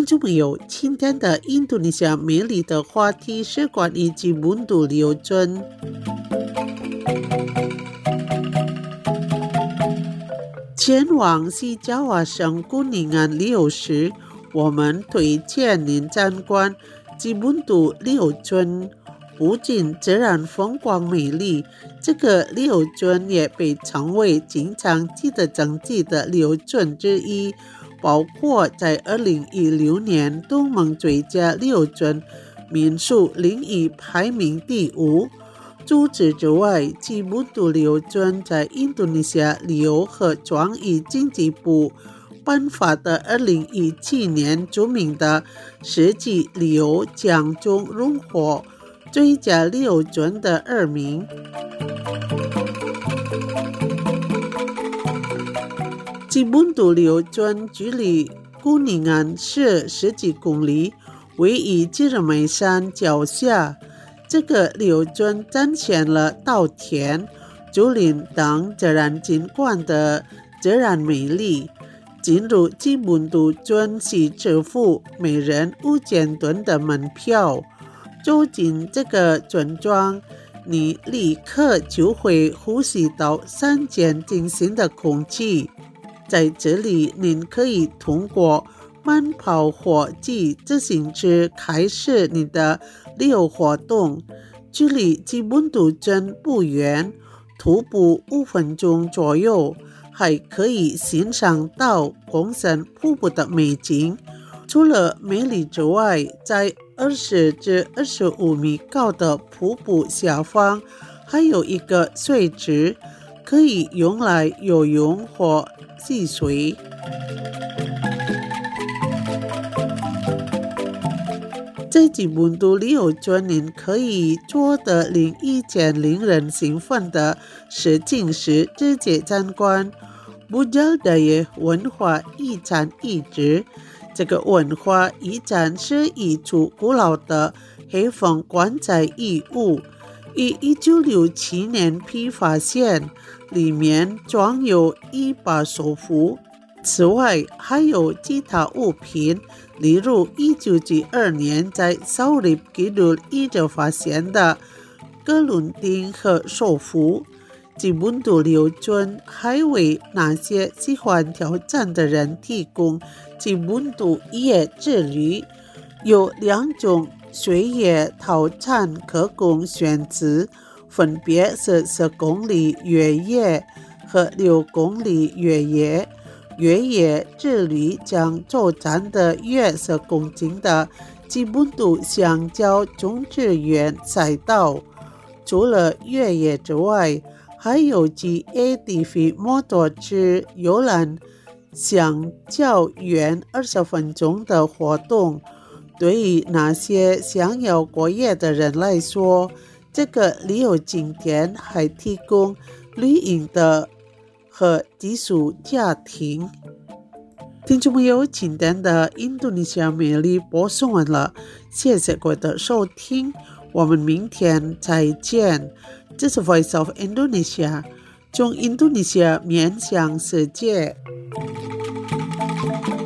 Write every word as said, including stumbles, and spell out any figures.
众朋友，今天的印度尼西亚美丽的话题是关于吉本杜旅游村。前往西爪哇省古宁安旅游时，我们推荐您参观吉本杜旅游村。不仅自然风光美丽，这个旅游村也被称为经常记得整季的旅游村之一，包括在二零一六年东盟最佳旅游村民宿领域排名第五。除此之外，吉本杜旅游村在印度尼西亚旅游和创意经济部颁发的二零一七年著名的世纪旅游奖中荣获最佳旅游村的二名。吉本杜旅游村距离古宁安市十几公里，位于吉尔梅山脚下。这个旅游村展现了稻田、竹林等自然景观的自然美丽。进入吉本杜村需支付每人五千吨的门票。走进这个村庄，你立刻就会呼吸到山间清新的空气。在这里，您可以通过慢跑或骑自行车开始你的旅游活动。距离吉本杜村不远，徒步五分钟左右，还可以欣赏到公山瀑布的美景。除了美丽之外，在二十至二十五米高的瀑布下方还有一个水池，可以用来游泳或戏水。在吉本杜旅游村，您可以做的另一件令人兴奋的事情是直接参观布加达耶文化遗产遗址。这个文化遗产是一处古老的黑风棺材遗物，于一九六七年被发现，里面装有一把手斧。此外，还有其他物品，例如一九九二年在绍里吉鲁遗址发现的哥伦丁和手斧。吉本杜旅游村还为那些喜欢挑战的人提供吉本杜野之旅，有两种雪野套餐可供选择，分别是十公里越野和六公里越野。越野之旅将走站的约十公斤的吉本杜香蕉种植园赛道。除了越野之外，还有骑 A T V 摩托车游览香蕉园二十分钟的活动。对于那些想要过夜的人来说，这个旅游景点还提供旅营的和寄宿家庭。听众朋友，今天的印度尼西亚美丽播送完了，谢谢各位的收听，我们明天再见。这是 Voice of Indonesia， 从印度尼西亚面向世界。